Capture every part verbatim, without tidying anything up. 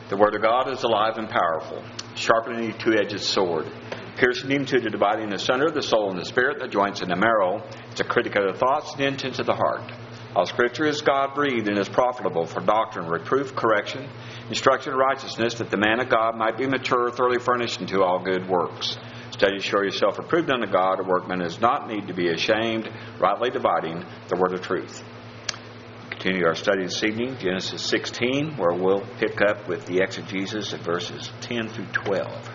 The Word of God is alive and powerful, sharper than any two-edged sword, piercing even to the dividing asunder of the soul and the spirit, the joints and the marrow. It's a critic of the thoughts and the intents of the heart. All Scripture is God-breathed and is profitable for doctrine, reproof, correction, instruction in righteousness, that the man of God might be mature, thoroughly furnished unto all good works. Study to show yourself approved unto God, a workman does not need to be ashamed, rightly dividing the word of truth. Continue our study this evening, Genesis sixteen, where we'll pick up with the exegesis at verses ten through twelve.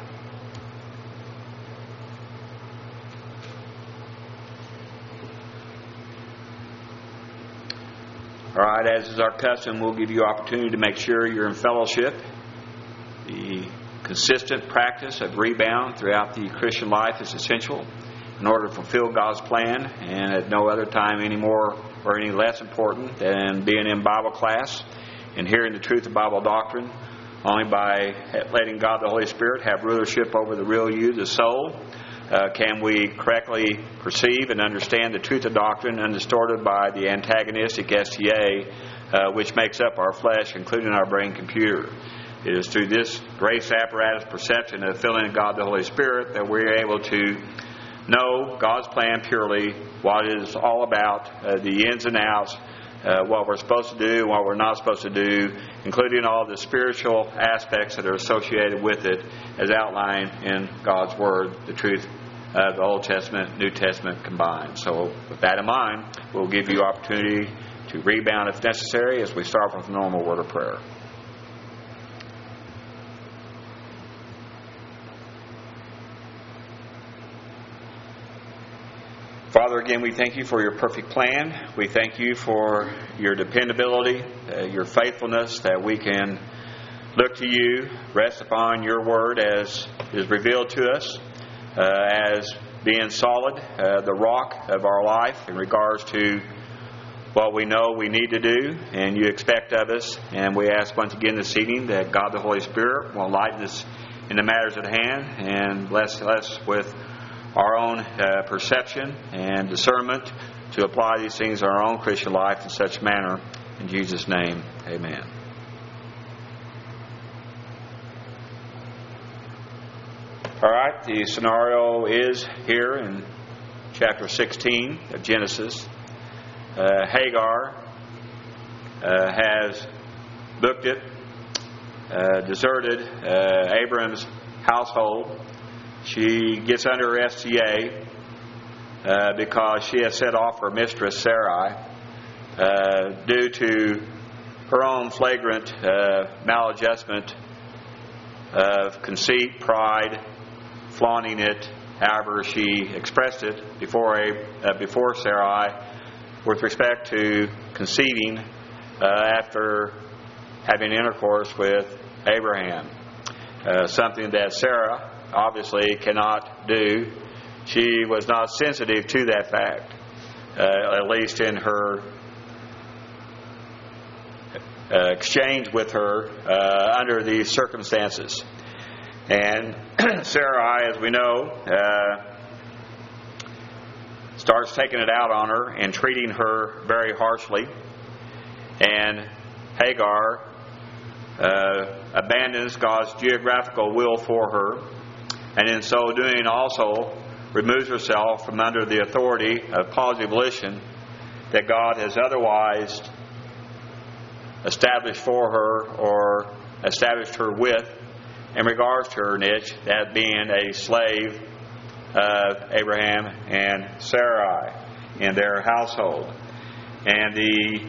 All right, as is our custom, we'll give you opportunity to make sure you're in fellowship. The consistent practice of rebound throughout the Christian life is essential in order to fulfill God's plan, and at no other time any more or any less important than being in Bible class and hearing the truth of Bible doctrine. Only by letting God the Holy Spirit have rulership over the real you, the soul, uh, can we correctly perceive and understand the truth of doctrine undistorted by the antagonistic S T A, uh, which makes up our flesh, including our brain computer. It is through this grace apparatus perception of the filling of God the Holy Spirit that we're able to know God's plan purely, what it is all about, uh, the ins and outs, uh, what we're supposed to do, what we're not supposed to do, including all the spiritual aspects that are associated with it as outlined in God's Word, the truth of the Old Testament, New Testament combined. So with that in mind, we'll give you opportunity to rebound if necessary as we start with a normal word of prayer. Father, again, we thank you for your perfect plan. We thank you for your dependability, uh, your faithfulness, that we can look to you, rest upon your word as is revealed to us, uh, as being solid, uh, the rock of our life in regards to what we know we need to do and you expect of us. And we ask once again this evening that God the Holy Spirit will enlighten us in the matters at hand and bless us with our own uh, perception and discernment to apply these things in our own Christian life in such manner. In Jesus' name, amen. All right, the scenario is here in chapter sixteen of Genesis. Uh, Hagar uh, has booked it, uh, deserted uh, Abram's household. She gets under her S T A uh, because she has set off her mistress Sarai uh, due to her own flagrant uh, maladjustment of conceit, pride, flaunting it, however she expressed it before a, uh, before Sarai, with respect to conceiving uh, after having intercourse with Abraham, uh, something that Sarah obviously cannot do. She was not sensitive to that fact, uh, at least in her uh, exchange with her uh, under these circumstances. And Sarai, as we know, uh, starts taking it out on her and treating her very harshly. And Hagar uh, abandons God's geographical will for her, and in so doing also removes herself from under the authority of positive volition that God has otherwise established for her or established her with in regards to her niche, that being a slave of Abraham and Sarai in their household. And the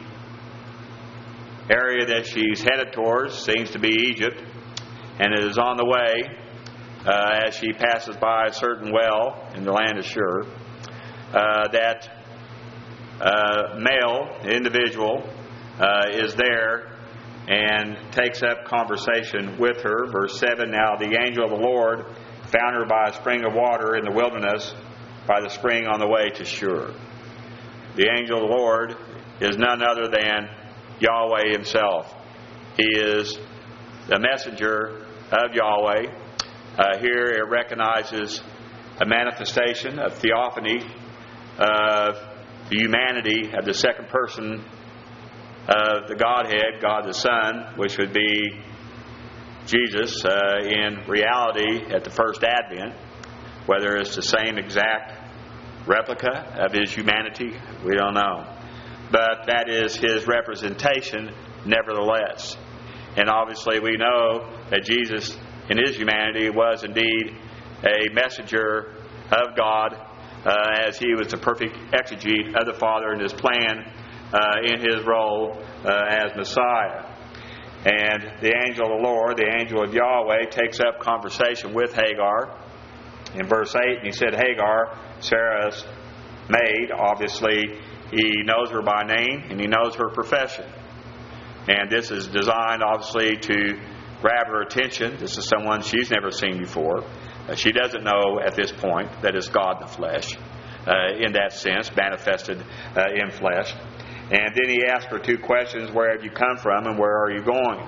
area that she's headed towards seems to be Egypt, and it is on the way Uh, as she passes by a certain well in the land of Shur, uh, that uh, male individual uh, is there and takes up conversation with her. Verse seven, now the angel of the Lord found her by a spring of water in the wilderness, by the spring on the way to Shur. The angel of the Lord is none other than Yahweh himself. He is the messenger of Yahweh. Uh, here it recognizes a manifestation of theophany of the humanity of the second person of the Godhead, God the Son, which would be Jesus uh, in reality at the first advent. Whether it's the same exact replica of his humanity, we don't know. But that is his representation nevertheless. And obviously we know that Jesus in his humanity was indeed a messenger of God uh, as he was the perfect exegete of the Father in his plan uh, in his role uh, as Messiah. And the angel of the Lord, the angel of Yahweh, takes up conversation with Hagar in verse eight, and he said, Hagar, Sarah's maid, obviously he knows her by name and he knows her profession. And this is designed obviously to grab her attention. This is someone she's never seen before. Uh, she doesn't know at this point that it's God in the flesh, uh, in that sense, manifested uh, in flesh. And then he asked her two questions: where have you come from and where are you going?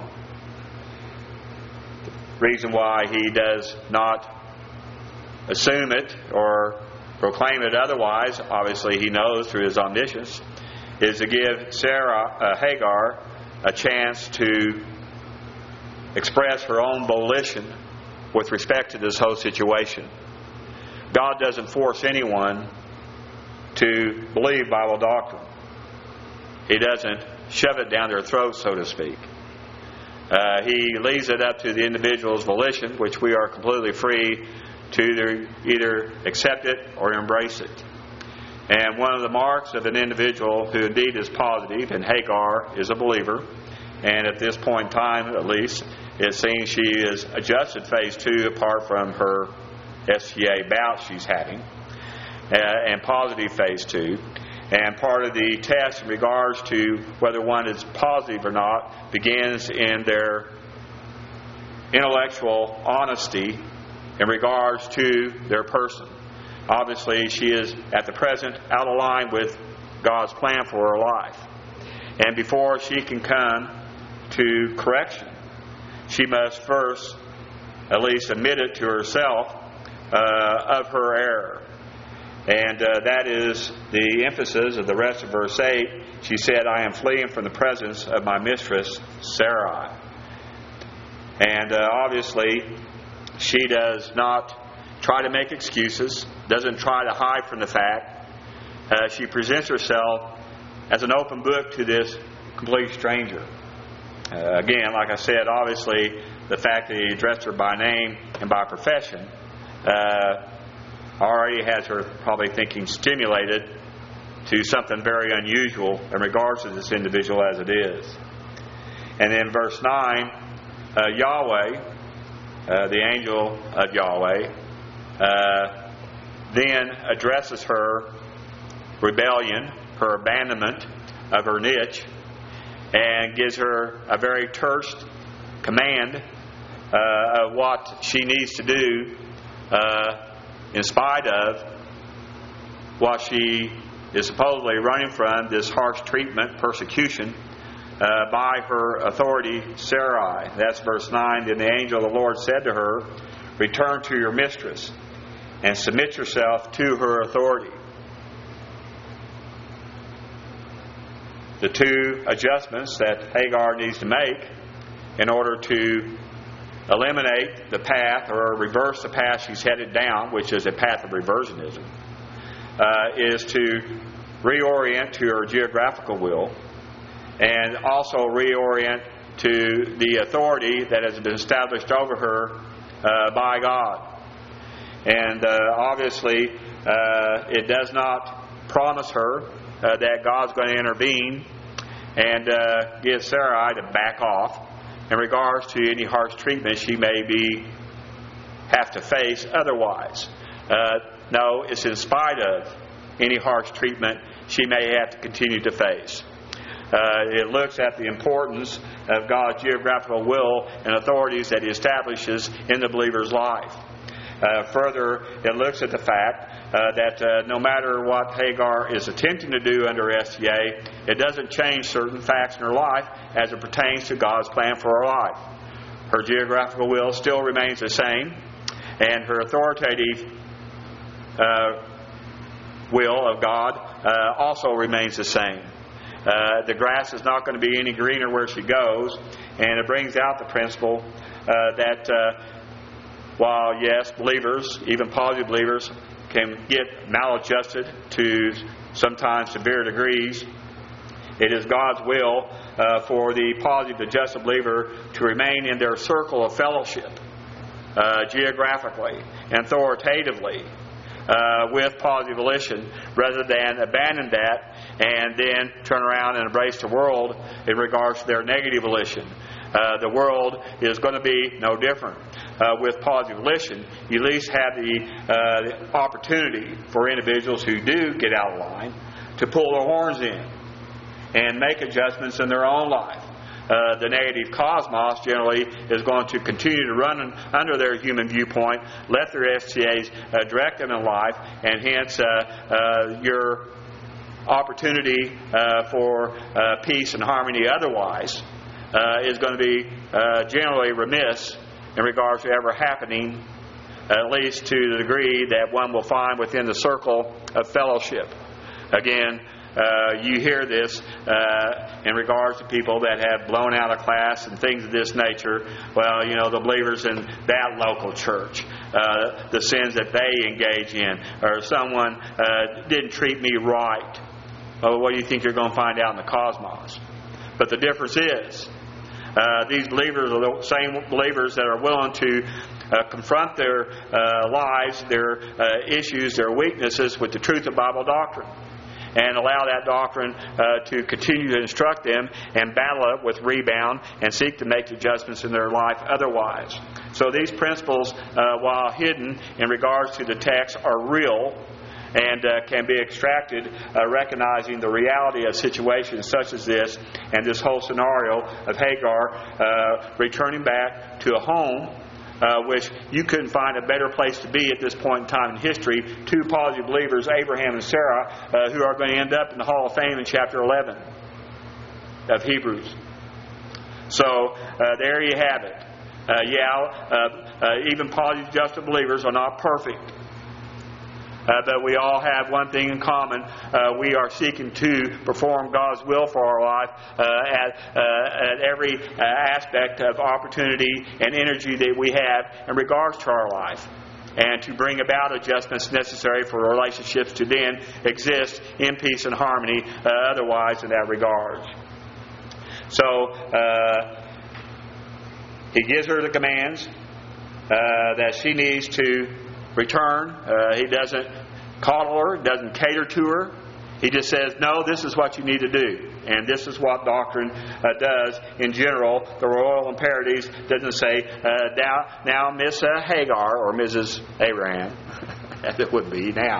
The reason why he does not assume it or proclaim it otherwise, obviously he knows through his omniscience, is to give Sarah, uh, Hagar, a chance to express her own volition with respect to this whole situation. God doesn't force anyone to believe Bible doctrine. He doesn't shove it down their throat, so to speak. Uh, he leaves it up to the individual's volition, which we are completely free to either, either accept it or embrace it. And one of the marks of an individual who indeed is positive, and Hagar is a believer, and at this point in time at least, it seems she is adjusted phase two apart from her S T A bout she's having, uh, and positive phase two. And part of the test in regards to whether one is positive or not begins in their intellectual honesty in regards to their person. Obviously, she is at the present out of line with God's plan for her life. And before she can come to correction, she must first at least admit it to herself uh, of her error. And uh, that is the emphasis of the rest of verse eight. She said, I am fleeing from the presence of my mistress, Sarai. And uh, obviously, she does not try to make excuses, doesn't try to hide from the fact. Uh, she presents herself as an open book to this complete stranger. Uh, again, like I said, obviously, the fact that he addressed her by name and by profession uh, already has her probably thinking stimulated to something very unusual in regards to this individual as it is. And then verse nine, uh, Yahweh, uh, the angel of Yahweh, uh, then addresses her rebellion, her abandonment of her niche, and gives her a very terse command uh, of what she needs to do uh, in spite of what she is supposedly running from, this harsh treatment, persecution, uh, by her authority, Sarai. That's verse nine. Then the angel of the Lord said to her, return to your mistress and submit yourself to her authority. The two adjustments that Hagar needs to make in order to eliminate the path or reverse the path she's headed down, which is a path of reversionism, uh, is to reorient to her geographical will and also reorient to the authority that has been established over her uh, by God. And uh, obviously, uh, it does not promise her uh, that God's going to intervene and uh, give Sarai to back off in regards to any harsh treatment she may be have to face otherwise. Uh, no, it's in spite of any harsh treatment she may have to continue to face. Uh, it looks at the importance of God's geographical will and authorities that He establishes in the believer's life. Uh, further, it looks at the fact uh, that uh, no matter what Hagar is attempting to do under S T A, it doesn't change certain facts in her life as it pertains to God's plan for her life. Her geographical will still remains the same, and her authoritative uh, will of God uh, also remains the same. Uh, the grass is not going to be any greener where she goes, And it brings out the principle uh, that uh, while, yes, believers, even positive believers, can get maladjusted to sometimes severe degrees, it is God's will uh, for the positive adjusted believer to remain in their circle of fellowship uh, geographically and authoritatively uh, with positive volition, rather than abandon that and then turn around and embrace the world in regards to their negative volition. Uh, the world is going to be no different. Uh, with positive volition, you at least have the, uh, the opportunity for individuals who do get out of line to pull their horns in and make adjustments in their own life. Uh, the negative cosmos generally is going to continue to run under their human viewpoint, let their S T As uh, direct them in life, and hence uh, uh, your opportunity uh, for uh, peace and harmony otherwise uh, is going to be uh, generally remiss in regards to ever happening, at least to the degree that one will find within the circle of fellowship. Again, Uh, you hear this uh, in regards to people that have blown out of class and things of this nature. Well, you know, the believers in that local church, uh, the sins that they engage in, or someone uh, didn't treat me right. Oh, what do you think you're going to find out in the cosmos? But the difference is, uh, these believers are the same believers that are willing to uh, confront their uh, lives, their uh, issues, their weaknesses with the truth of Bible doctrine, and allow that doctrine uh, to continue to instruct them and battle it with rebound and seek to make adjustments in their life otherwise. So these principles, uh, while hidden in regards to the text, are real and uh, can be extracted, uh, recognizing the reality of situations such as this and this whole scenario of Hagar uh, returning back to a home Uh, which you couldn't find a better place to be at this point in time in history. Two positive believers, Abraham and Sarah, uh, who are going to end up in the Hall of Fame in chapter eleven of Hebrews. So uh, there you have it. Uh, yeah, uh, uh, even positive adjusted believers are not perfect. Uh, but we all have one thing in common. Uh, we are seeking to perform God's will for our life uh, at, uh, at every uh, aspect of opportunity and energy that we have in regards to our life, and to bring about adjustments necessary for relationships to then exist in peace and harmony uh, otherwise in that regard. So uh, he gives her the commands uh, that she needs to return. Uh, he doesn't coddle her, doesn't cater to her. He just says, no, this is what you need to do. And this is what doctrine uh, does in general. The Royal Imperatives doesn't say, uh, now, now Miss uh, Hagar or Missus Abraham, as it would be now.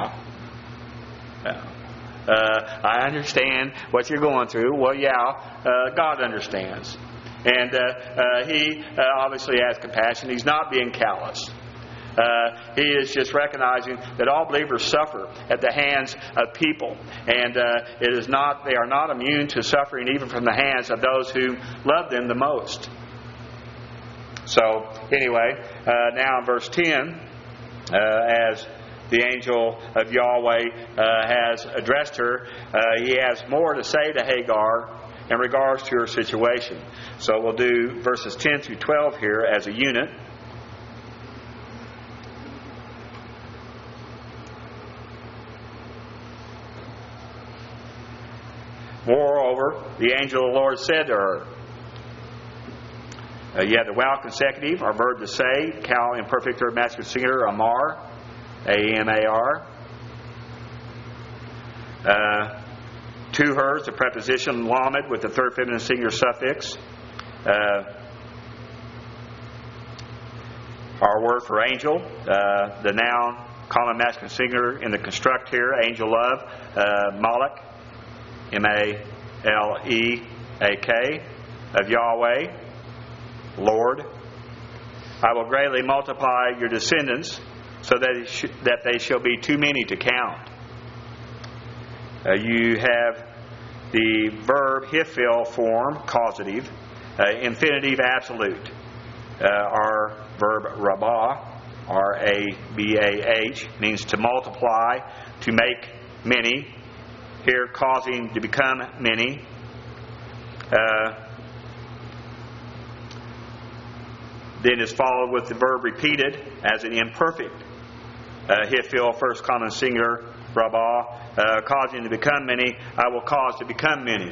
Uh, I understand what you're going through. Well, yeah, uh, God understands. And uh, uh, He uh, obviously has compassion. He's not being callous. Uh, he is just recognizing that all believers suffer at the hands of people, and uh, it is not they are not immune to suffering even from the hands of those who love them the most. So anyway, uh, now in verse ten, uh, as the angel of Yahweh uh, has addressed her, uh, he has more to say to Hagar in regards to her situation. So we'll do verses ten through twelve here as a unit. Moreover, the angel of the Lord said to her, uh, you have the wow consecutive, our verb to say, cal imperfect third masculine singular, amar, A M A R. Uh, to her, the preposition lamed with the third feminine singular suffix. Uh, our word for angel, uh, the noun, common masculine singular in the construct here, angel of, uh, Malak. M A L E A K, of Yahweh, Lord. I will greatly multiply your descendants so that, it sh- that they shall be too many to count. Uh, you have the verb hifil form, causative, uh, infinitive absolute. Uh, our verb rabah, R A B A H, means to multiply, to make many. Here, causing to become many. Uh, then is followed with the verb repeated as an imperfect. Uh, Hifil, first common singular, rabah, uh, causing to become many, I will cause to become many.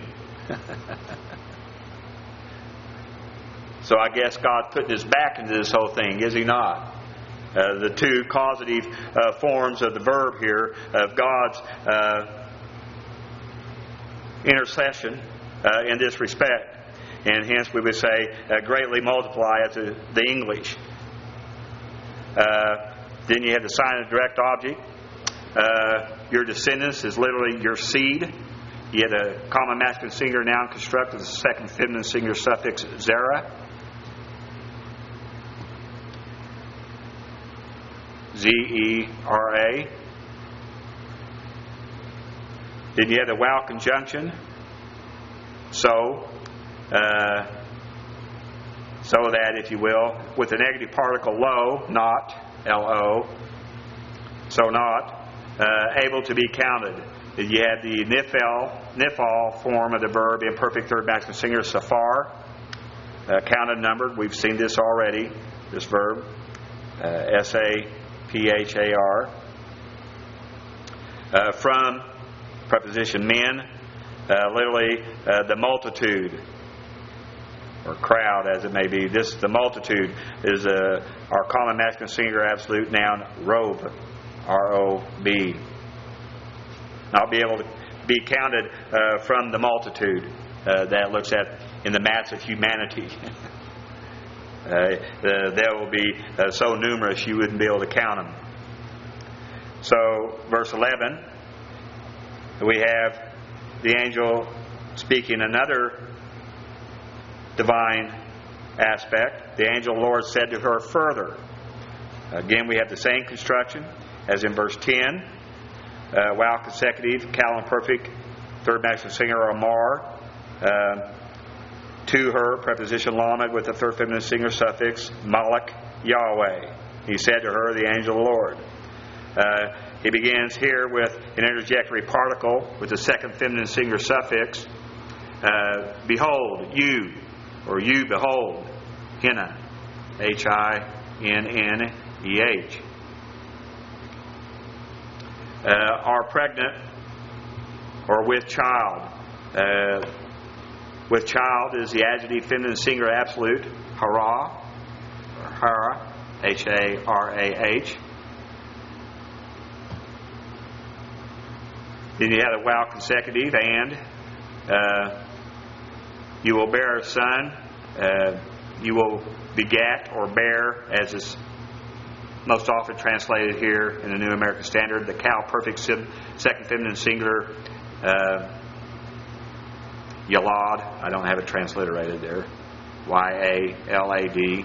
So I guess God's putting His back into this whole thing, is He not? Uh, the two causative uh, forms of the verb here of God's uh, intercession uh, in this respect. And hence we would say uh, greatly multiply as the, the English. Uh, then you have the sign of direct object. Uh, your descendants is literally your seed. You had a common masculine singular noun constructed with the second feminine singular suffix zera. Z E R A. Then you have the wow conjunction. So, uh, so that, if you will, with the negative particle lo, not, L O, so not, uh, able to be counted. You have the nifal, nifal form of the verb, imperfect third masculine singular, safar, uh, counted, numbered. We've seen this already, this verb, uh, S A P H A R. Uh, from, preposition men, uh, literally uh, the multitude, or crowd as it may be. This, the multitude, is uh, our common masculine singular absolute noun, robe, R O B. Not be able to be counted uh, from the multitude uh, that looks at in the mass of humanity. uh, uh, they will be uh, so numerous you wouldn't be able to count them. So, verse eleven, we have the angel speaking another divine aspect. The angel Lord said to her further. Again, we have the same construction as in verse ten. Uh, wow consecutive, cal imperfect, third masculine singular, amar. Uh, to her, preposition lamed with the third feminine singular suffix, malak, Yahweh. He said to her, the angel Lord. Uh, he begins here with an interjectory particle with the second feminine singular suffix. Uh, behold, you, or you behold, Henna, H I N N E H. Uh, are pregnant or with child. Uh, with child is the adjective feminine singular absolute, hara, or hara, H A R A H. Then you have the wow consecutive, and uh, you will bear a son, uh, you will begat or bear, as is most often translated here in the New American Standard, the cal perfect second feminine singular, uh, yalad. I don't have it transliterated there. Y A L A D.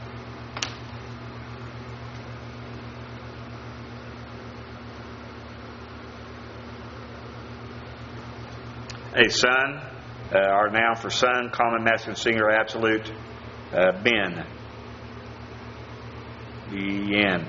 A son, uh, our noun for son, common masculine singular absolute, uh, ben. B N.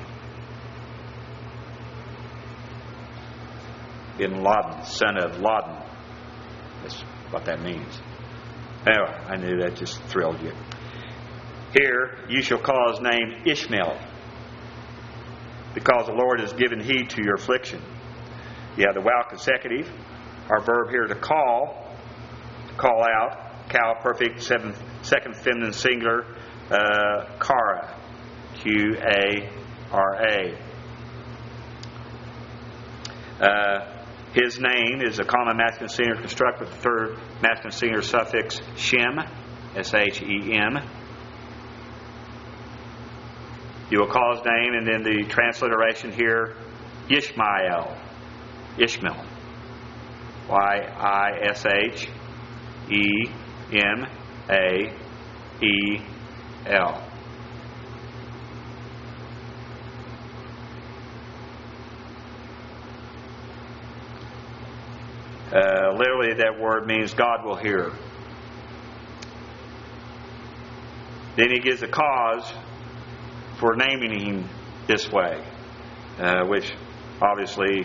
Bin Laden, son of Laden. That's what that means. Anyway, I knew that just thrilled you. Here, you shall call his name Ishmael, because the Lord has given heed to your affliction. You have the wow consecutive, our verb here to call, to call out, cal perfect seventh, second feminine singular, uh, kara, Q A R A. Uh, his name is a common masculine singular constructed with the third masculine singular suffix Shem, S H E M. You will call his name, and then the transliteration here, Yishmael, Ishmael, Y I S H E M A E L. Uh, literally, that word means God will hear. Then he gives a cause for naming him this way, uh, which obviously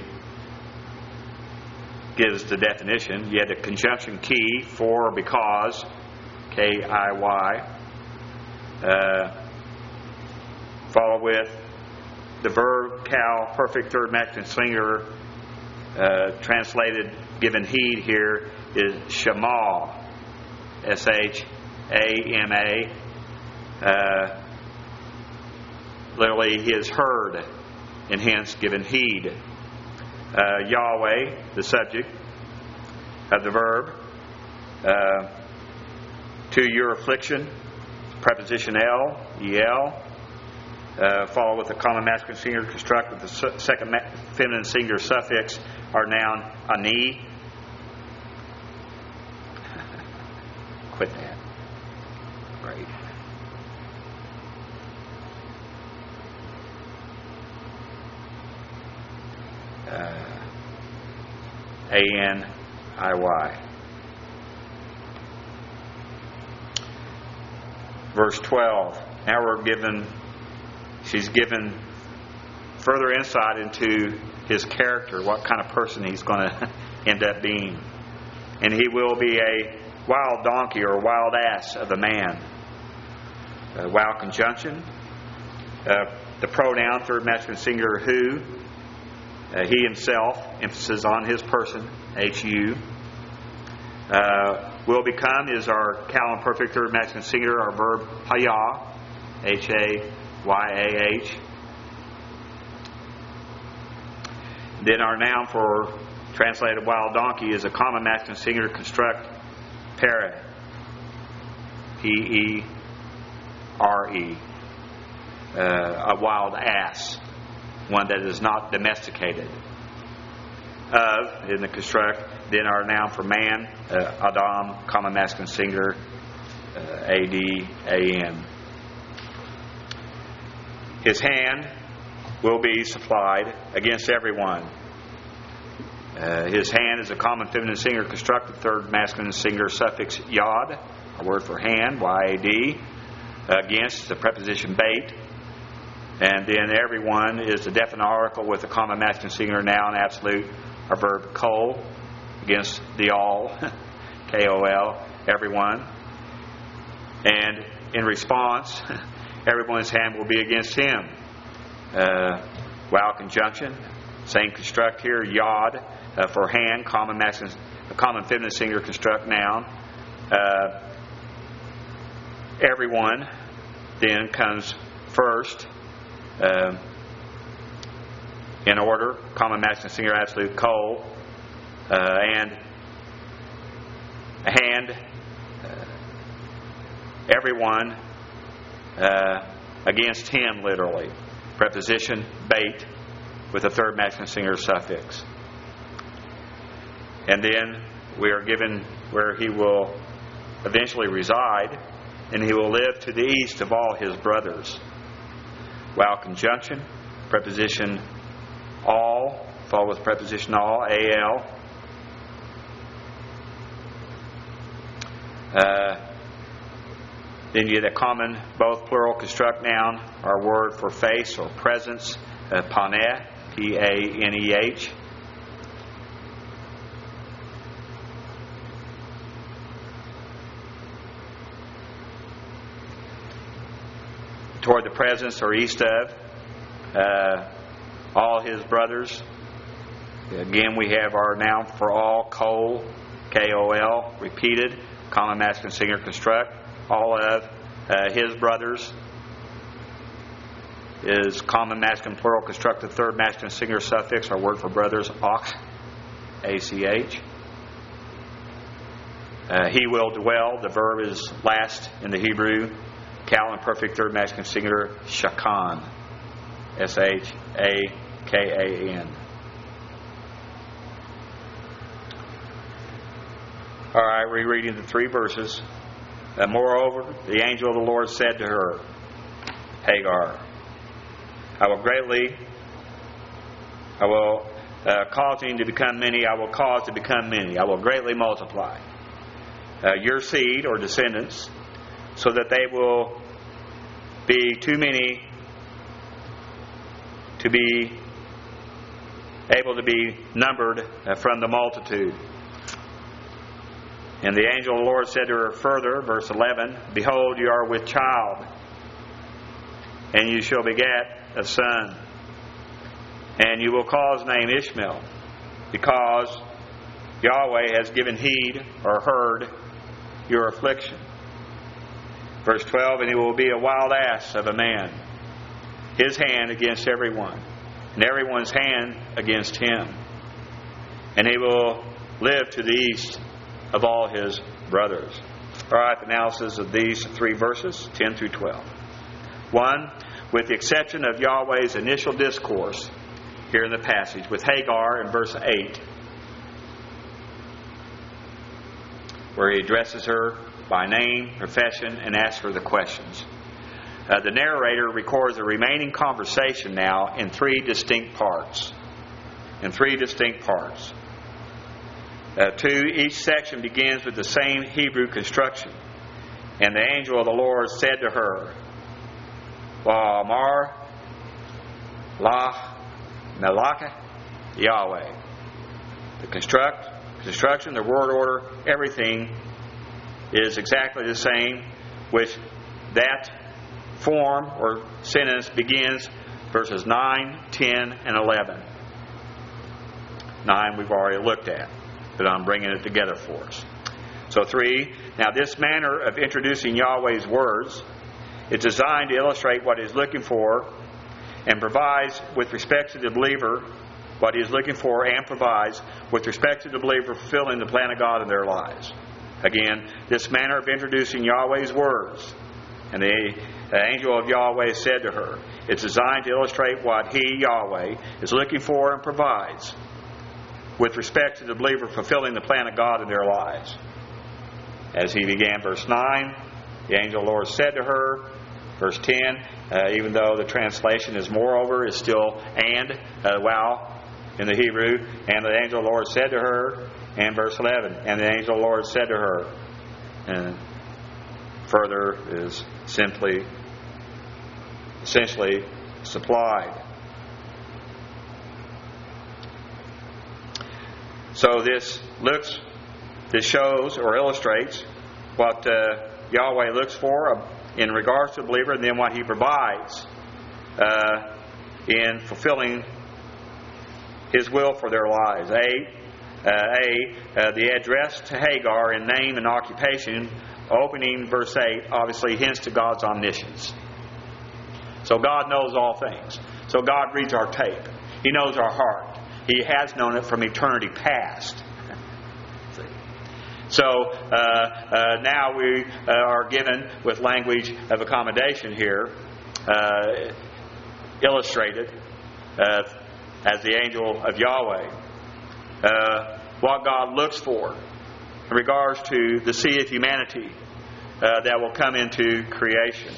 gives the definition. You had the conjunction key, for or because, K I Y. Uh, Follow with the verb cal, perfect third masculine singular, uh, translated, given heed here, is shema. S H A M A. Uh, literally, he has heard, and hence given heed. Uh, Yahweh, the subject of the verb. Uh, to your affliction, preposition el, el. Uh, follow with the common masculine singular construct with the su- second ma- feminine singular suffix, our noun ani. Quit that. Great. Uh, A N I Y. Verse twelve. Now we're given, she's given further insight into his character, what kind of person he's going to end up being. And he will be a wild donkey or wild ass of a man. Uh, wild conjunction. Uh, the pronoun, third masculine singular, who. Uh, he himself, emphasis on his person, H U. Uh, will become is our cal and perfect third masculine singular, our verb hayah, H A Y A H. Then our noun for translated wild donkey is a common masculine singular construct, para, P E R E, uh, a wild ass, one that is not domesticated. Of, in the construct, then our noun for man, uh, Adam, common masculine singular, uh, A D A M. His hand will be supplied against everyone. Uh, his hand is a common feminine singular constructed third masculine singular suffix yod, a word for hand, Y A D, against the preposition bait. And then everyone is a definite article with a common masculine singular noun absolute, our verb kol, against the all, K O L, everyone. And in response, everyone's hand will be against him. Uh, wow conjunction, same construct here, yod, uh, for hand, common masculine, a common feminine singular construct noun. Uh, everyone then comes first. Uh, in order, common masculine singular absolute kol, uh, and a hand, uh, everyone uh, against him, literally. Preposition bait with a third masculine singular suffix. And then we are given where he will eventually reside, and he will live to the east of all his brothers. Wow conjunction, preposition all, follow with preposition all, A L. Uh, then you get a common, both plural construct noun, our word for face or presence, uh, paneh, P A N E H. Toward the presence or east of uh, all his brothers. Again, we have our noun for all, kol, K O L, repeated, common masculine singular construct. All of uh, his brothers is common masculine plural constructed third masculine singular suffix, our word for brothers, ach, A C H. Uh, he will dwell, the verb is last in the Hebrew. Cal and perfect third masculine singular, shakan, S H A K A N. All right, rereading the three verses. And moreover, the angel of the Lord said to her, Hagar, I will greatly, I will uh, cause you to become many, I will cause to become many, I will greatly multiply uh, your seed or descendants, so that they will be too many to be able to be numbered uh, from the multitude. And the angel of the Lord said to her further, verse eleven, Behold, you are with child, and you shall beget a son. And you will call his name Ishmael, because Yahweh has given heed or heard your affliction. Verse twelve, and he will be a wild ass of a man, his hand against everyone, and everyone's hand against him. And he will live to the east of all his brothers. All right, analysis of these three verses, ten through twelve. One, with the exception of Yahweh's initial discourse here in the passage with Hagar in verse eight, where he addresses her by name, profession, and asks her the questions. Uh, the narrator records the remaining conversation now in three distinct parts. In three distinct parts. Uh, two, each section begins with the same Hebrew construction. And the angel of the Lord said to her, Wa'amar la melaka Yahweh. The construct, construction, the word order, everything is exactly the same, which that form or sentence begins verses nine, ten, and eleven. nine we've already looked at, but I'm bringing it together for us. So three, now this manner of introducing Yahweh's words is designed to illustrate what he's looking for and provides with respect to the believer what he is looking for and provides with respect to the believer fulfilling the plan of God in their lives. Again, this manner of introducing Yahweh's words, and the, the angel of Yahweh said to her, it's designed to illustrate what he, Yahweh, is looking for and provides with respect to the believer fulfilling the plan of God in their lives. As he began verse nine, the angel of the Lord said to her, verse ten, uh, even though the translation is moreover, is still and, uh, wow, in the Hebrew, and the angel of the Lord said to her, and verse eleven, and the angel of the Lord said to her, and further is simply, essentially supplied. So this looks, this shows or illustrates what uh, Yahweh looks for in regards to the believer, and then what he provides uh, in fulfilling his will for their lives. A, uh, A uh, the address to Hagar in name and occupation, opening verse eight, obviously hints to God's omniscience. So God knows all things. So God reads our tape. He knows our heart. He has known it from eternity past. So uh, uh, now we uh, are given with language of accommodation here, uh, illustrated uh, as the angel of Yahweh, uh, what God looks for in regards to the sea of humanity uh, that will come into creation.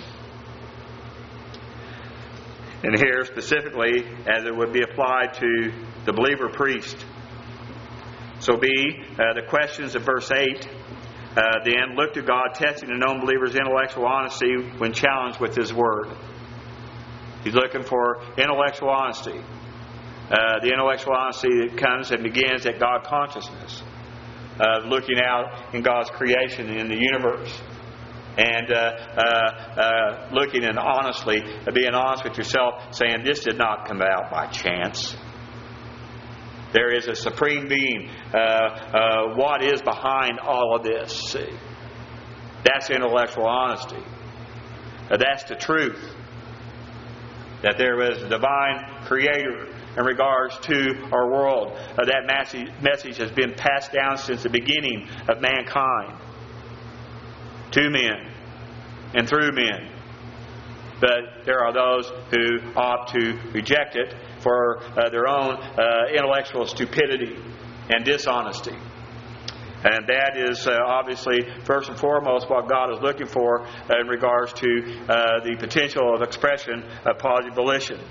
And here specifically, as it would be applied to the believer priest. So B, uh, the questions of verse eight, uh, then look to God, testing the known believer's intellectual honesty when challenged with His Word. He's looking for intellectual honesty. Uh, the intellectual honesty that comes and begins at God consciousness. Uh, looking out in God's creation in the universe. And uh, uh, uh, looking and honestly, uh, being honest with yourself, saying this did not come about by chance. There is a supreme being. Uh, uh, what is behind all of this? See, that's intellectual honesty. Uh, that's the truth. That there is a divine creator in regards to our world. Uh, that message, message has been passed down since the beginning of mankind. To men and through men. But there are those who opt to reject it for uh, their own uh, intellectual stupidity and dishonesty. And that is uh, obviously first and foremost what God is looking for in regards to uh, the potential of expression of positive volition.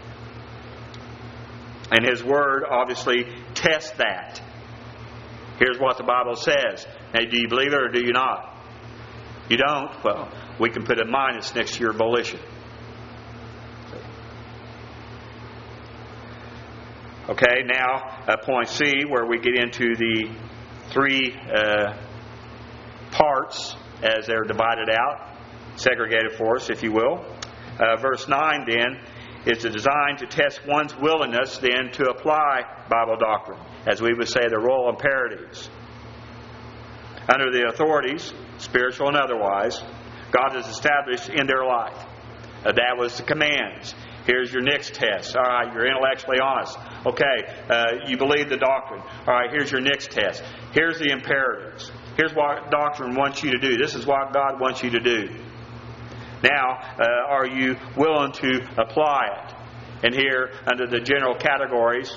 And His Word obviously tests that. Here's what the Bible says. Now, do you believe it or do you not? You don't? Well, we can put a minus next to your volition. Okay, now uh, point C, where we get into the three uh, parts as they're divided out, segregated for us, if you will. Uh, verse nine then is designed to test one's willingness then to apply Bible doctrine, as we would say the royal imperatives. Under the authorities, spiritual and otherwise, God has established in their life. Uh, that was the commands. Here's your next test. All right, you're intellectually honest. Okay, uh, you believe the doctrine. All right, here's your next test. Here's the imperatives. Here's what doctrine wants you to do. This is what God wants you to do. Now, uh, are you willing to apply it? And here, under the general categories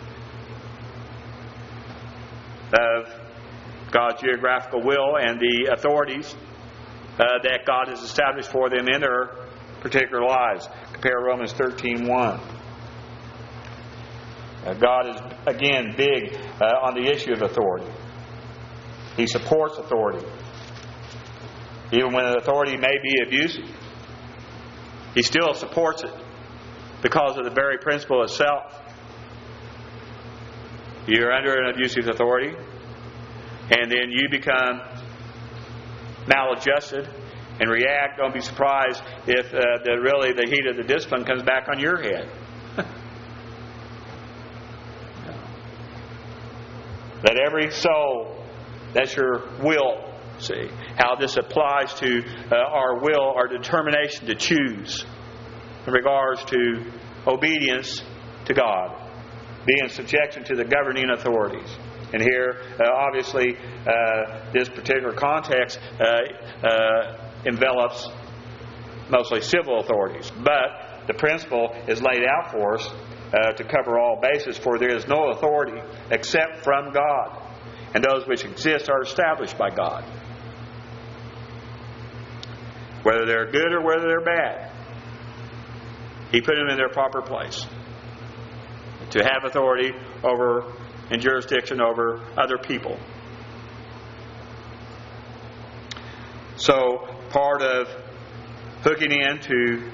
of God's geographical will and the authorities uh, that God has established for them in their particular lives. Compare Romans thirteen one. Uh, God is, again, big uh, on the issue of authority. He supports authority. Even when an authority may be abusive, He still supports it because of the very principle itself. You're under an abusive authority, and then you become maladjusted and react. Don't be surprised if uh, the, really the heat of the discipline comes back on your head. Let every soul, that's your will. See how this applies to uh, our will, our determination to choose in regards to obedience to God, be in subjection to the governing authorities. And here, uh, obviously, uh, this particular context uh, uh, envelops mostly civil authorities. But the principle is laid out for us uh, to cover all bases, for there is no authority except from God, and those which exist are established by God. Whether they're good or whether they're bad, He put them in their proper place to have authority over and jurisdiction over other people. So part of hooking into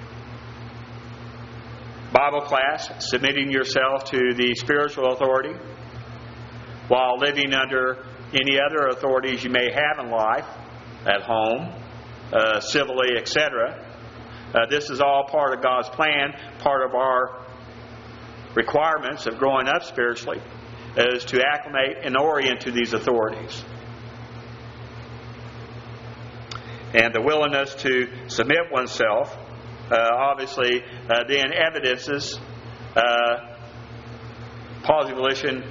Bible class, submitting yourself to the spiritual authority while living under any other authorities you may have in life, at home, uh, civilly, et cetera. Uh, this is all part of God's plan, part of our requirements of growing up spiritually, is to acclimate and orient to these authorities. And the willingness to submit oneself uh, obviously uh, then evidences uh, positive volition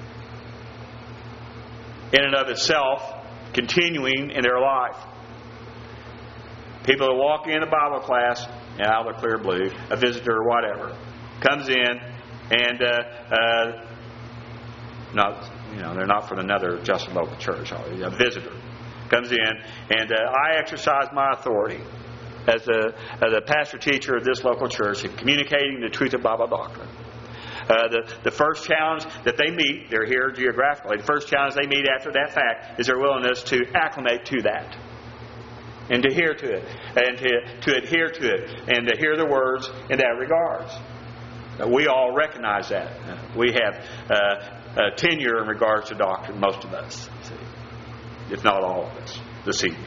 in and of itself continuing in their life. People that walk in a Bible class, out of the clear blue, a visitor or whatever, comes in and uh, uh, not, you know, they're not from another just local church. A visitor comes in, and uh, I exercise my authority as a, as a pastor teacher of this local church in communicating the truth of Bible doctrine. Uh, the, the first challenge that they meet, they're here geographically, the first challenge they meet after that fact is their willingness to acclimate to that. And to adhere to it. And to, to adhere to it. And to hear the words in that regards. Uh, we all recognize that. Uh, we have uh, a tenure in regards to doctrine, most of us. See, if not all of us, this evening.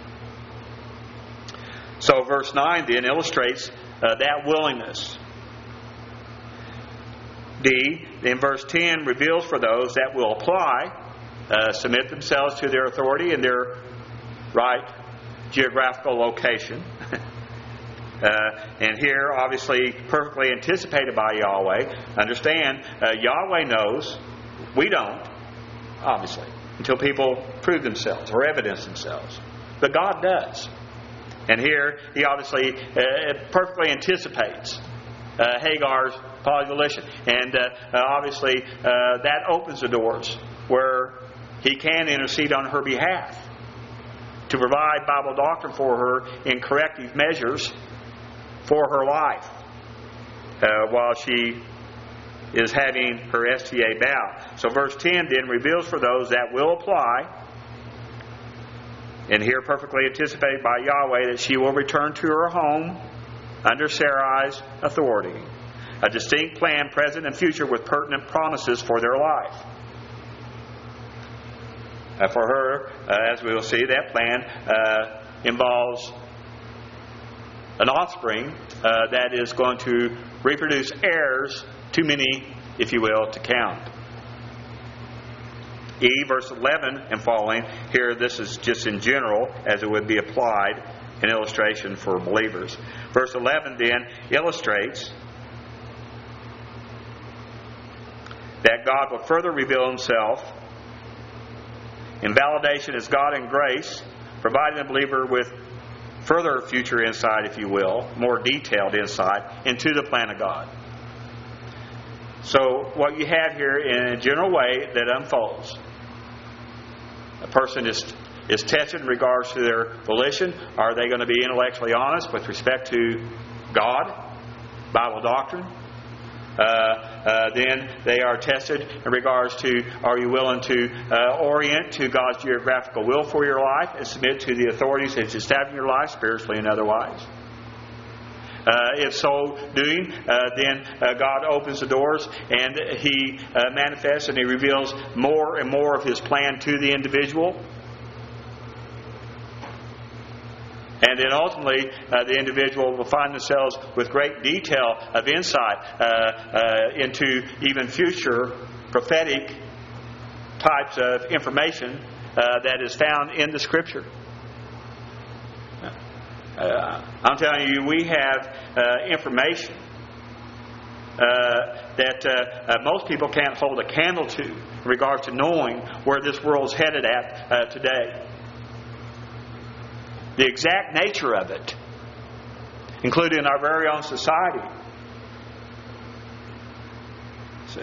So verse nine then illustrates uh, that willingness. D, in verse ten, reveals for those that will apply, uh, submit themselves to their authority in their right geographical location. uh, and here, obviously, perfectly anticipated by Yahweh. Understand, uh, Yahweh knows. We don't, obviously, until people prove themselves or evidence themselves. But God does. And here, He obviously uh, perfectly anticipates uh, Hagar's positive volition. And uh, uh, obviously, uh, that opens the doors where He can intercede on her behalf to provide Bible doctrine for her in corrective measures for her life uh, while she is having her S T A bow. So verse ten then reveals for those that will apply, and here perfectly anticipated by Yahweh, that she will return to her home under Sarai's authority. A distinct plan, present and future, with pertinent promises for their life. Uh, for her, uh, as we will see, that plan uh, involves an offspring uh, that is going to reproduce heirs, too many, if you will, to count. E, verse eleven and following, here this is just in general as it would be applied, an illustration for believers. Verse eleven then illustrates that God will further reveal Himself in validation as God in grace, providing the believer with further future insight, if you will, more detailed insight into the plan of God. So what you have here in a general way that unfolds. A person is is tested in regards to their volition. Are they going to be intellectually honest with respect to God, Bible doctrine? Uh, uh, then they are tested in regards to, are you willing to uh, orient to God's geographical will for your life and submit to the authorities that establish your life, spiritually and otherwise? Uh, if so doing, uh, then uh, God opens the doors and He uh, manifests and He reveals more and more of His plan to the individual. And then ultimately, uh, the individual will find themselves with great detail of insight uh, uh, into even future prophetic types of information uh, that is found in the Scripture. Uh, I'm telling you, we have uh, information uh, that uh, uh, most people can't hold a candle to in regards to knowing where this world's headed at uh, today. The exact nature of it, including our very own society. See?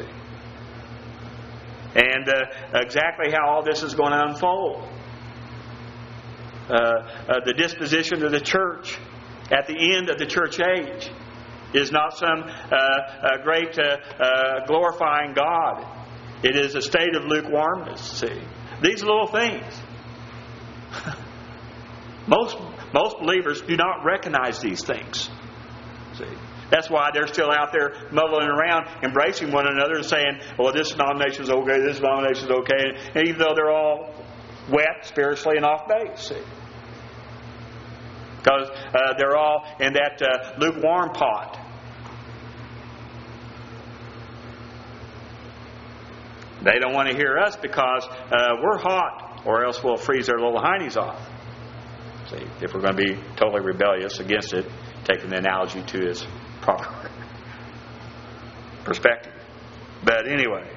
And uh, exactly how all this is going to unfold. Uh, uh, the disposition of the church at the end of the church age is not some uh, uh, great uh, uh, glorifying God. It is a state of lukewarmness. See, these little things. most most believers do not recognize these things. See, that's why they're still out there muddling around, embracing one another, and saying, "Well, this denomination is okay, this denomination is okay," and even though they're all wet spiritually and off base, see. Because uh, they're all in that uh, lukewarm pot. They don't want to hear us because uh, we're hot, or else we'll freeze their little heinies off. See, if we're going to be totally rebellious against it, taking the analogy to its proper perspective. But anyway,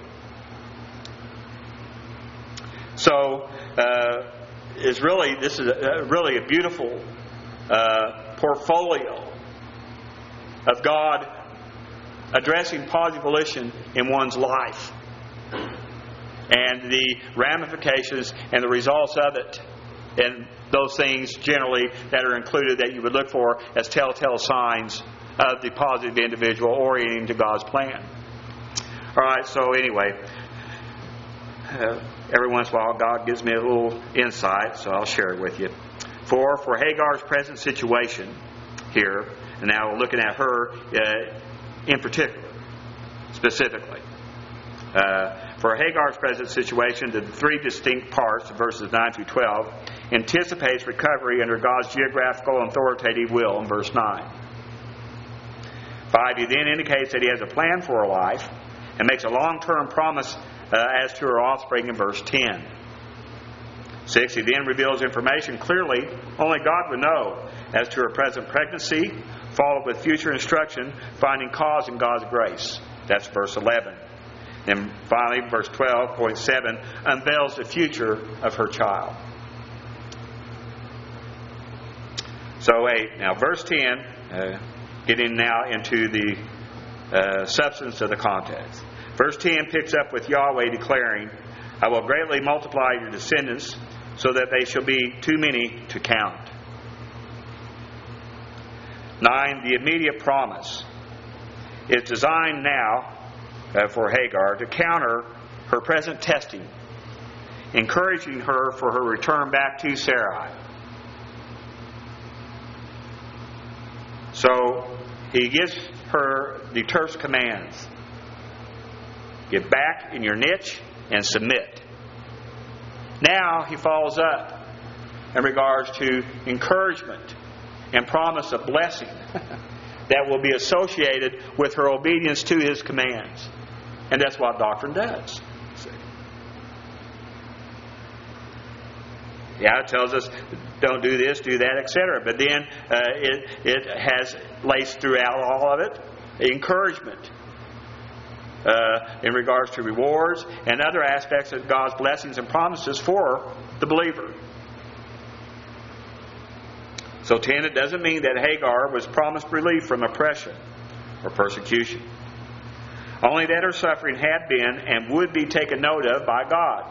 so uh, it's really this is a, really a beautiful uh, portfolio of God addressing positive volition in one's life and the ramifications and the results of it, and those things generally that are included that you would look for as telltale signs of the positive individual orienting to God's plan. All right, so anyway, uh, every once in a while God gives me a little insight, so I'll share it with you. For, for Hagar's present situation here, and now we're looking at her uh, in particular, specifically. Uh, for Hagar's present situation, the three distinct parts, verses nine through twelve, anticipates recovery under God's geographical and authoritative will in verse nine. Five, he then indicates that he has a plan for her life and makes a long-term promise uh, as to her offspring in verse ten. Six, he then reveals information clearly only God would know as to her present pregnancy, followed with future instruction, finding cause in God's grace. That's verse eleven. And finally, verse twelve point seven unveils the future of her child. So eight. Now verse ten, uh, getting now into the uh, substance of the context. Verse ten picks up with Yahweh declaring, I will greatly multiply your descendants so that they shall be too many to count. Nine, the immediate promise is designed now uh, for Hagar to counter her present testing, encouraging her for her return back to Sarai. So he gives her the terse commands. Get back in your niche and submit. Now he follows up in regards to encouragement and promise of blessing that will be associated with her obedience to His commands. And that's what doctrine does. See? Yeah, it tells us don't do this, do that, et cetera. But then uh, it, it has laced throughout all of it encouragement uh, in regards to rewards and other aspects of God's blessings and promises for the believer. So ten, it doesn't mean that Hagar was promised relief from oppression or persecution. Only that her suffering had been and would be taken note of by God.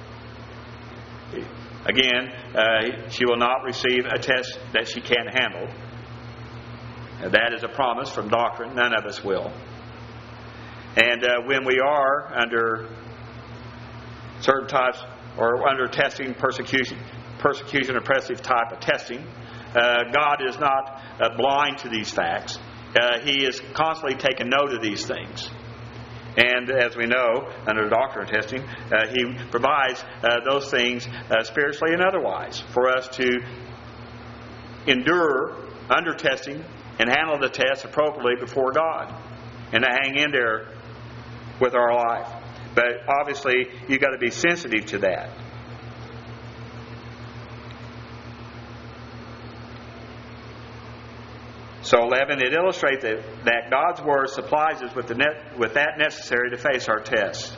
Again, uh, she will not receive a test that she can't handle. That is a promise from doctrine. None of us will. And uh, when we are under certain types or under testing, persecution, persecution, oppressive type of testing, uh, God is not uh, blind to these facts. Uh, he is constantly taking note of these things. And as we know, under doctrine testing, uh, He provides uh, those things uh, spiritually and otherwise for us to endure under testing and handle the test appropriately before God and to hang in there with our life. But obviously, you've got to be sensitive to that. So eleven, it illustrates that, that God's Word supplies us with, the net, with that necessary to face our tests.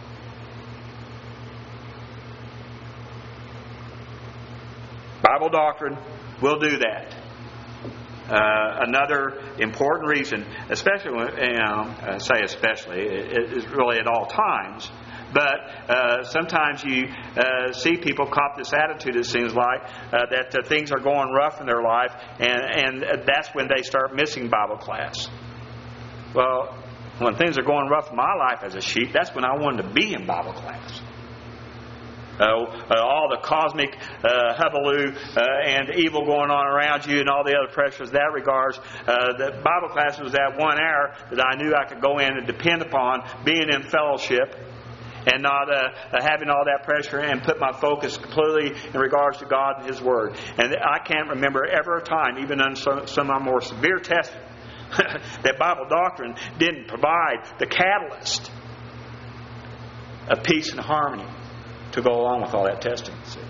Bible doctrine will do that. Uh, another important reason, especially when, you know, I say especially, it is really at all times, but uh, sometimes you uh, see people cop this attitude, it seems like, uh, that uh, things are going rough in their life, and, and that's when they start missing Bible class. Well, when things are going rough in my life as a sheep, that's when I wanted to be in Bible class. Uh, uh, all the cosmic uh, hullabaloo uh, and evil going on around you and all the other pressures in that regards. Uh, the Bible class was that one hour that I knew I could go in and depend upon being in fellowship and not uh, uh, having all that pressure and put my focus completely in regards to God and His Word. And I can't remember ever a time, even on some, some of my more severe tests, that Bible doctrine didn't provide the catalyst of peace and harmony to go along with all that testing. See?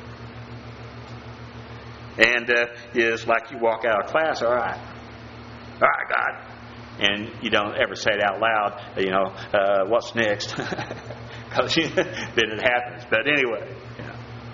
And uh, it's like you walk out of class, all right, all right, God. And you don't ever say it out loud, you know, uh, what's next? Because then it happens. But anyway. Yeah.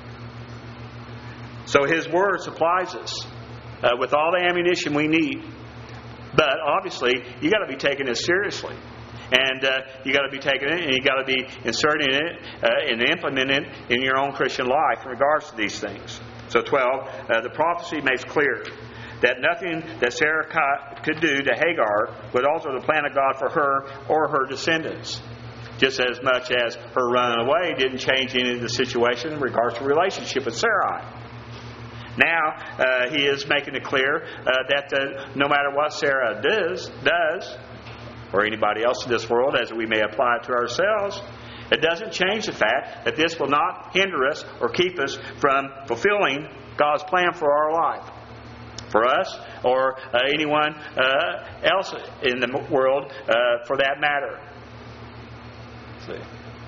So His Word supplies us uh, with all the ammunition we need. But obviously, you got to be taking this seriously. And uh, you got to be taking it and you got to be inserting it uh, and implementing it in your own Christian life in regards to these things. So twelve, uh, the prophecy makes clear that nothing that Sarah could do to Hagar would alter the plan of God for her or her descendants. Just as much as her running away didn't change any of the situation in regards to relationship with Sarai. Now uh, he is making it clear uh, that uh, no matter what Sarah does, does, or anybody else in this world, as we may apply it to ourselves, it doesn't change the fact that this will not hinder us or keep us from fulfilling God's plan for our life. For us or uh, anyone uh, else in the world uh, for that matter. See.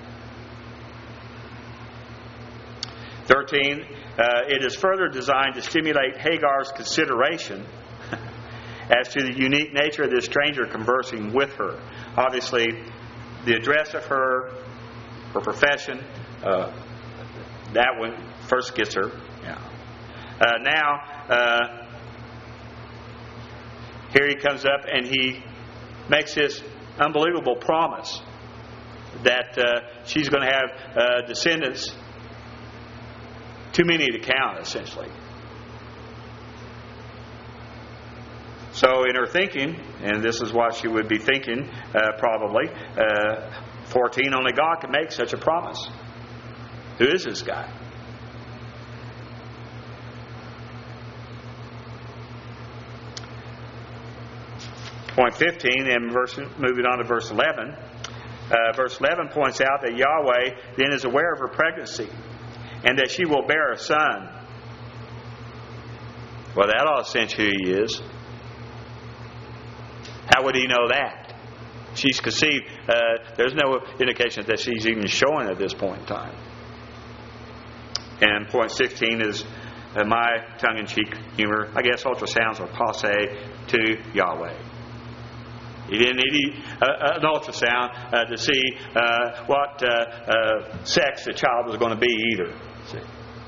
thirteen, uh, it is further designed to stimulate Hagar's consideration as to the unique nature of this stranger conversing with her. Obviously, the address of her, her profession, uh, that one first gets her. Yeah. Uh, now, uh, here he comes up and he makes this unbelievable promise that uh, she's going to have uh, descendants too many to count, essentially. So in her thinking, and this is what she would be thinking uh, probably, uh, fourteen, only God can make such a promise. Who is this guy? Point fifteen, and verse, moving on to verse eleven. Uh, verse eleven points out that Yahweh then is aware of her pregnancy and that she will bear a son. Well, that ought to cinch who He is. How would He know that? She's conceived. Uh, there's no indication that she's even showing at this point in time. And point sixteen is uh, my tongue-in-cheek humor. I guess ultrasounds are passe to Yahweh. He didn't need uh, an ultrasound uh, to see uh, what uh, uh, sex the child was going to be either. See?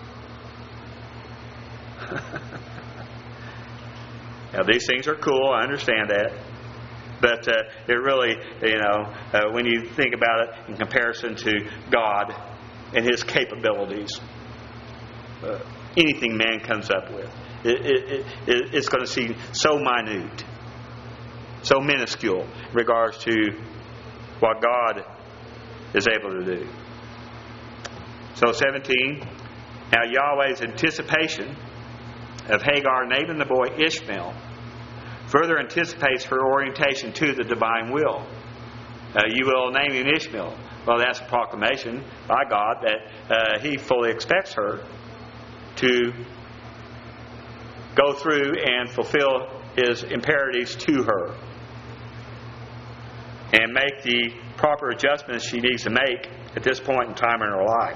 Now, these things are cool. I understand that. But uh, it really, you know, uh, when you think about it in comparison to God and His capabilities, uh, anything man comes up with, it, it, it, it's going to seem so minute, so minuscule in regards to what God is able to do. So seventeen, now Yahweh's anticipation of Hagar naming the boy Ishmael further anticipates her orientation to the divine will. Uh, you will name him Ishmael. Well, that's a proclamation by God that uh, He fully expects her to go through and fulfill His imperatives to her and make the proper adjustments she needs to make at this point in time in her life.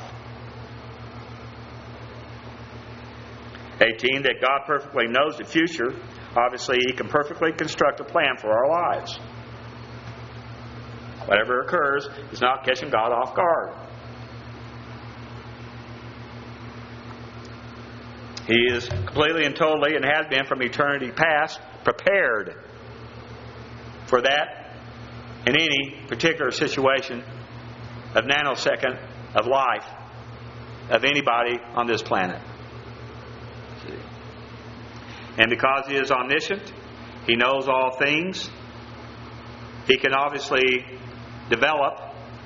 eighteen, that God perfectly knows the future. Obviously, He can perfectly construct a plan for our lives. Whatever occurs is not catching God off guard. He is completely and totally, and has been from eternity past, prepared for that in any particular situation of nanosecond of life of anybody on this planet. And because He is omniscient, He knows all things, He can obviously develop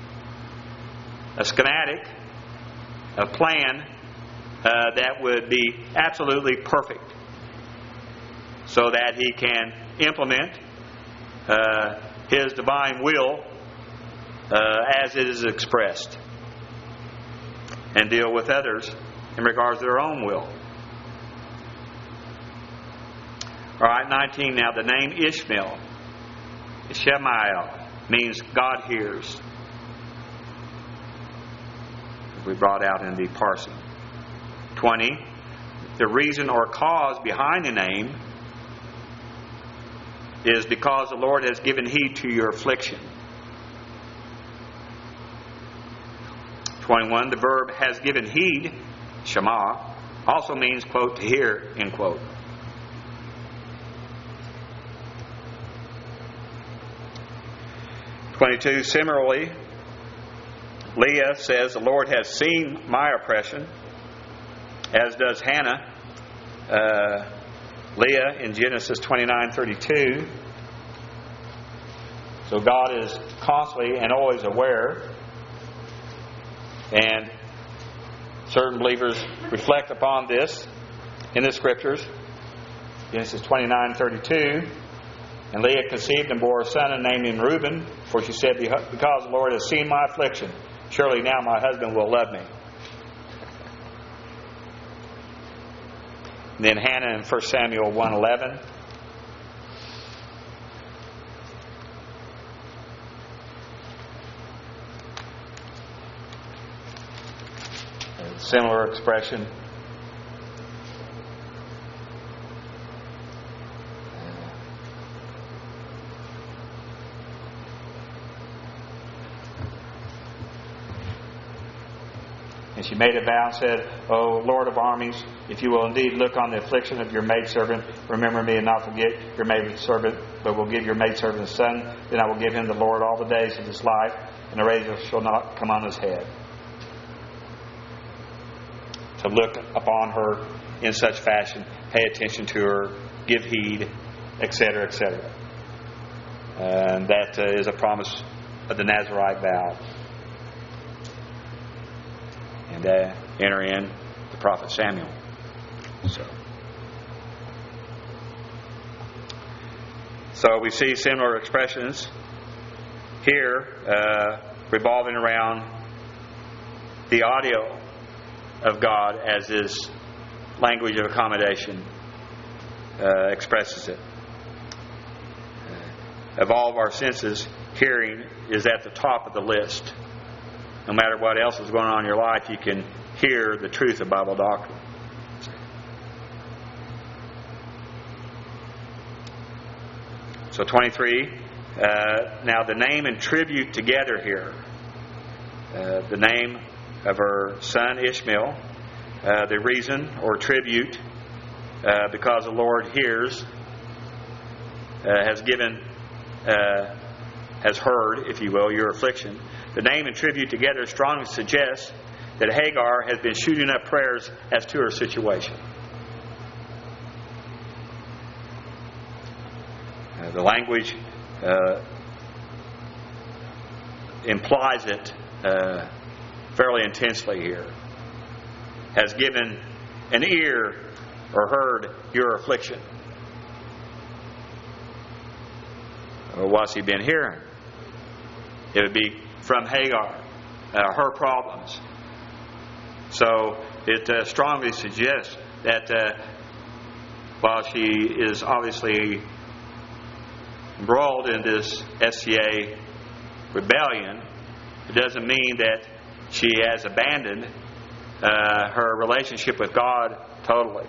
a schematic, a plan uh, that would be absolutely perfect so that He can implement uh, His divine will uh, as it is expressed and deal with others in regards to their own will. All right, nineteen now. The name Ishmael, Shemael, means God hears. We brought out in the parsing. twenty. The reason or cause behind the name is because the Lord has given heed to your affliction. twenty-one. The verb has given heed, Shema, also means, quote, to hear, end quote. twenty-two. Similarly, Leah says, the Lord has seen my oppression, as does Hannah. Uh, Leah in Genesis twenty-nine thirty-two. So God is constantly and always aware. And certain believers reflect upon this in the Scriptures. Genesis twenty-nine thirty-two. And Leah conceived and bore a son and named him Reuben, for she said, because the Lord has seen my affliction, surely now my husband will love me. And then Hannah in First Samuel one eleven. A similar expression. And she made a vow and said, O Lord of armies, if you will indeed look on the affliction of your maidservant, remember me and not forget your maidservant, but will give your maidservant a son. Then I will give him the Lord all the days of his life, and the razor shall not come on his head. To look upon her in such fashion, pay attention to her, give heed, et cetera, et cetera. And that uh, is a promise of the Nazarite vow. And uh, enter in the prophet Samuel. So, so we see similar expressions here uh, revolving around the audio of God as His language of accommodation uh, expresses it. Uh, of all of our senses, hearing is at the top of the list. No matter what else is going on in your life, you can hear the truth of Bible doctrine. So twenty-three, uh, now the name and tribute together here. Uh, the name of her son Ishmael, uh, the reason or tribute, uh, because the Lord hears, uh, has given, uh, has heard, if you will, your affliction. The name and tribute together strongly suggests that Hagar has been shooting up prayers as to her situation. Uh, the language uh, implies it uh, fairly intensely here. Has given an ear or heard your affliction. Or what's he been hearing? It would be from Hagar, uh, her problems. So it uh, strongly suggests that uh, while she is obviously embroiled in this S C A rebellion, it doesn't mean that she has abandoned uh, her relationship with God totally.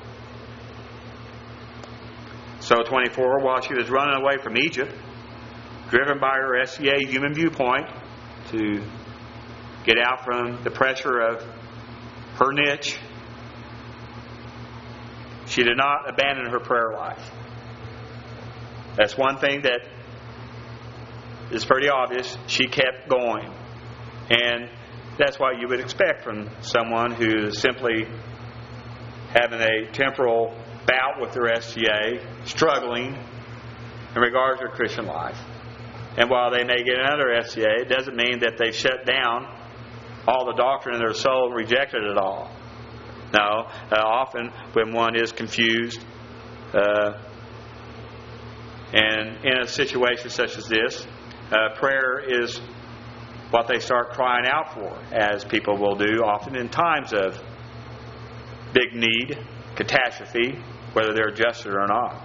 So twenty-four, while she was running away from Egypt, driven by her S C A human viewpoint to get out from the pressure of her niche, she did not abandon her prayer life. That's one thing that is pretty obvious. She kept going. And that's what you would expect from someone who is simply having a temporal bout with their S C A, struggling in regards to their Christian life. And while they may get another S C A, it doesn't mean that they've shut down all the doctrine in their soul and rejected it all. No, uh, often when one is confused, uh, and in a situation such as this, uh, prayer is what they start crying out for, as people will do often in times of big need, catastrophe, whether they're adjusted or not.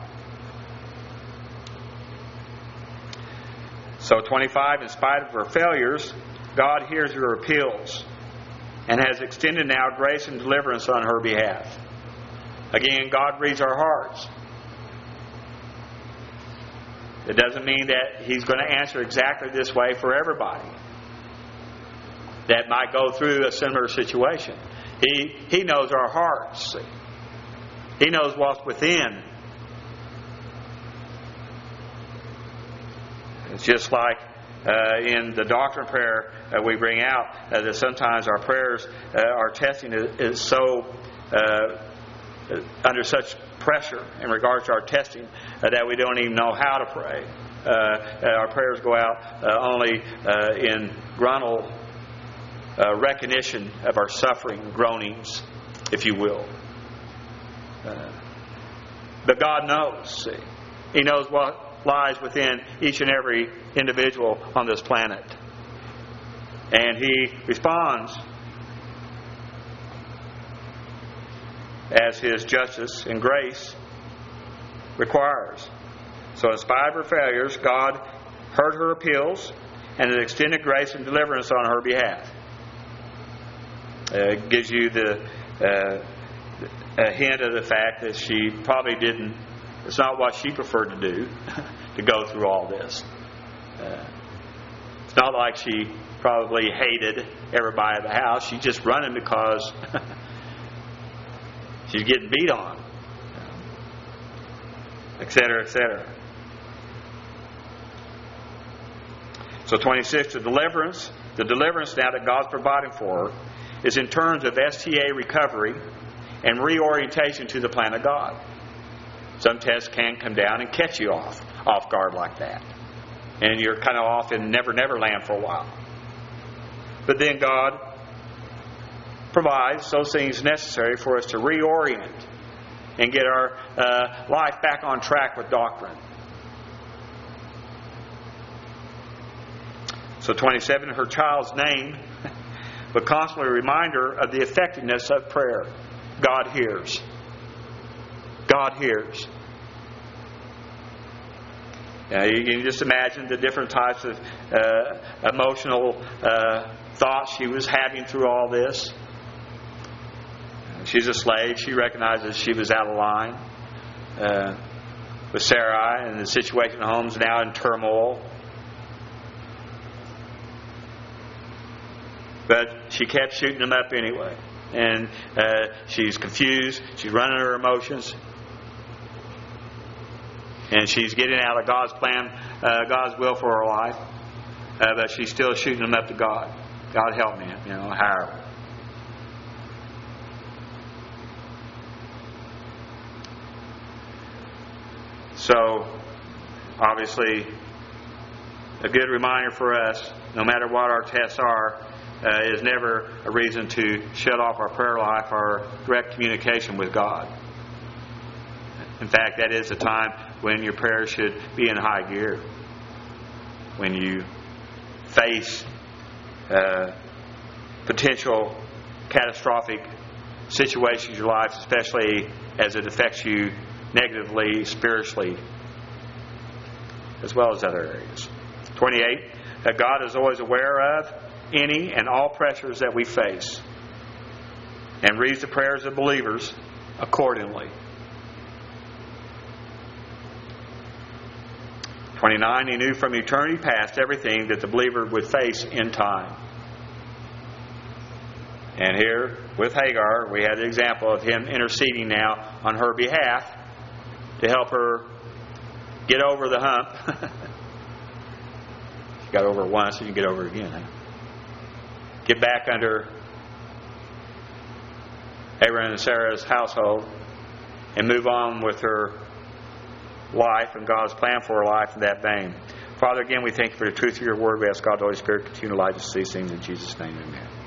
So twenty-five, in spite of her failures, God hears her appeals and has extended now grace and deliverance on her behalf. Again, God reads our hearts. It doesn't mean that He's going to answer exactly this way for everybody that might go through a similar situation. He, he knows our hearts. He knows what's within. It's just like uh, in the doctrine prayer uh, we bring out uh, that sometimes our prayers, uh, our testing is, is so uh, under such pressure in regards to our testing uh, that we don't even know how to pray. Uh, our prayers go out uh, only uh, in gruntle uh, recognition of our suffering, groanings, if you will. Uh, but God knows. See? He knows what lies within each and every individual on this planet. And He responds as His justice and grace requires. So in spite of her failures, God heard her appeals and has extended grace and deliverance on her behalf. Uh, it gives you the uh, a hint of the fact that she probably didn't, it's not what she preferred to do, to go through all this. Uh, it's not like she probably hated everybody at the house. She's just running because she's getting beat on, et cetera, et cetera. So twenty-six, the deliverance, the deliverance now that God's providing for her is in terms of S T A recovery and reorientation to the plan of God. Some tests can come down and catch you off, off guard like that. And you're kind of off in Never Never Land for a while. But then God provides those things necessary for us to reorient and get our uh, life back on track with doctrine. So twenty-seven, her child's name, but constantly a reminder of the effectiveness of prayer. God hears. God hears. Now, you can just imagine the different types of uh, emotional uh, thoughts she was having through all this. She's a slave. She recognizes she was out of line uh, with Sarai, and the situation at home's now in turmoil. But she kept shooting them up anyway. And uh, she's confused. She's running her emotions. And she's getting out of God's plan, uh, God's will for her life. Uh, but she's still shooting them up to God. God help me, you know, however. So, obviously, a good reminder for us, no matter what our tests are, uh, is never a reason to shut off our prayer life, our direct communication with God. In fact, that is a time when your prayer should be in high gear. When you face uh, potential catastrophic situations in your life, especially as it affects you negatively, spiritually, as well as other areas. twenty-eight, that God is always aware of any and all pressures that we face and reads the prayers of believers accordingly. twenty-nine, He knew from eternity past everything that the believer would face in time. And here, with Hagar, we had the example of Him interceding now on her behalf to help her get over the hump. She got over it once, so you can get over it again. Huh? Get back under Abraham and Sarah's household and move on with her life and God's plan for her life in that vein. Father, again, we thank you for the truth of your word. We ask God, the Holy Spirit, continue to light us to these things in Jesus' name. Amen.